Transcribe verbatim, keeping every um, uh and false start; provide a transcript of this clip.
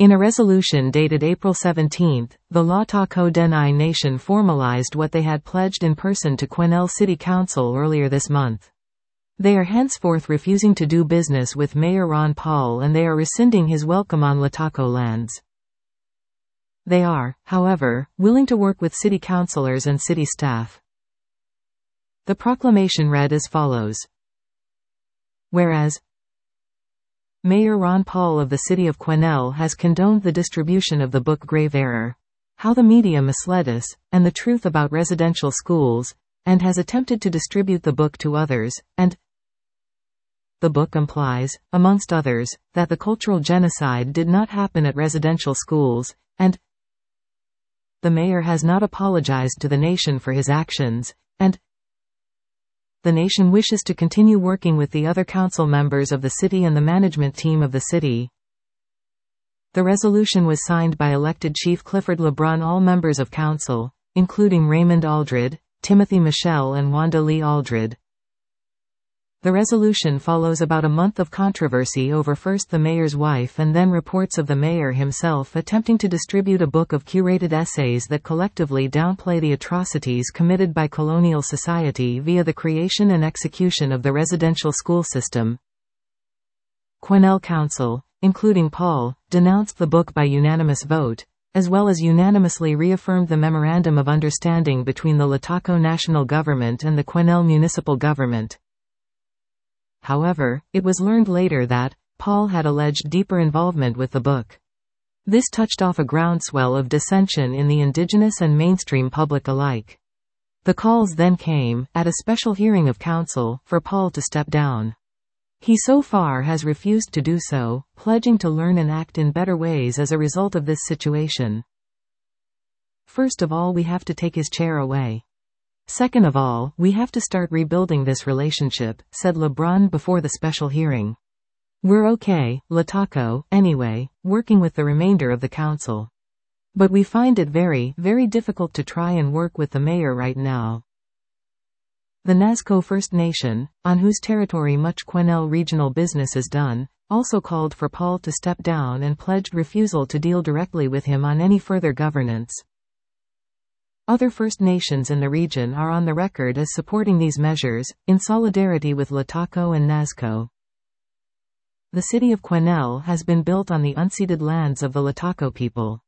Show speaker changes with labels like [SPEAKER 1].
[SPEAKER 1] In a resolution dated April seventeenth, the Latako Denai Nation formalized what they had pledged in person to Quesnel City Council earlier this month. They are henceforth refusing to do business with Mayor Ron Paul, and they are rescinding his welcome on Latako lands. They are, however, willing to work with city councilors and city staff. The proclamation read as follows. Whereas, Mayor Ron Paul of the City of Quesnel has condoned the distribution of the book Grave Error: How the Media Misled Us, and the Truth About Residential Schools, and has attempted to distribute the book to others, and the book implies, amongst others, that the cultural genocide did not happen at residential schools, and the mayor has not apologized to the nation for his actions, and the nation wishes to continue working with the other council members of the city and the management team of the city. The resolution was signed by elected Chief Clifford LeBrun, all members of council, including Raymond Aldred, Timothy Michel and Wanda Lee Aldred. The resolution follows about a month of controversy over first the mayor's wife and then reports of the mayor himself attempting to distribute a book of curated essays that collectively downplay the atrocities committed by colonial society via the creation and execution of the residential school system. Quesnel Council, including Paul, denounced the book by unanimous vote, as well as unanimously reaffirmed the Memorandum of Understanding between the Latako National Government and the Quesnel Municipal Government. However, it was learned later that Paul had alleged deeper involvement with the book. This touched off a groundswell of dissension in the indigenous and mainstream public alike. The calls then came, at a special hearing of council, for Paul to step down. He so far has refused to do so, pledging to learn and act in better ways as a result of this situation. First of all, we have to take his chair away. Second of all, we have to start rebuilding this relationship, said LeBrun before the special hearing. We're okay, Latako, anyway, working with the remainder of the council. But we find it very, very difficult to try and work with the mayor right now. The Nazco First Nation, on whose territory much Quesnel regional business is done, also called for Paul to step down and pledged refusal to deal directly with him on any further governance. Other First Nations in the region are on the record as supporting these measures, in solidarity with Latako and Nazco. The city of Quesnel has been built on the unceded lands of the Latako people.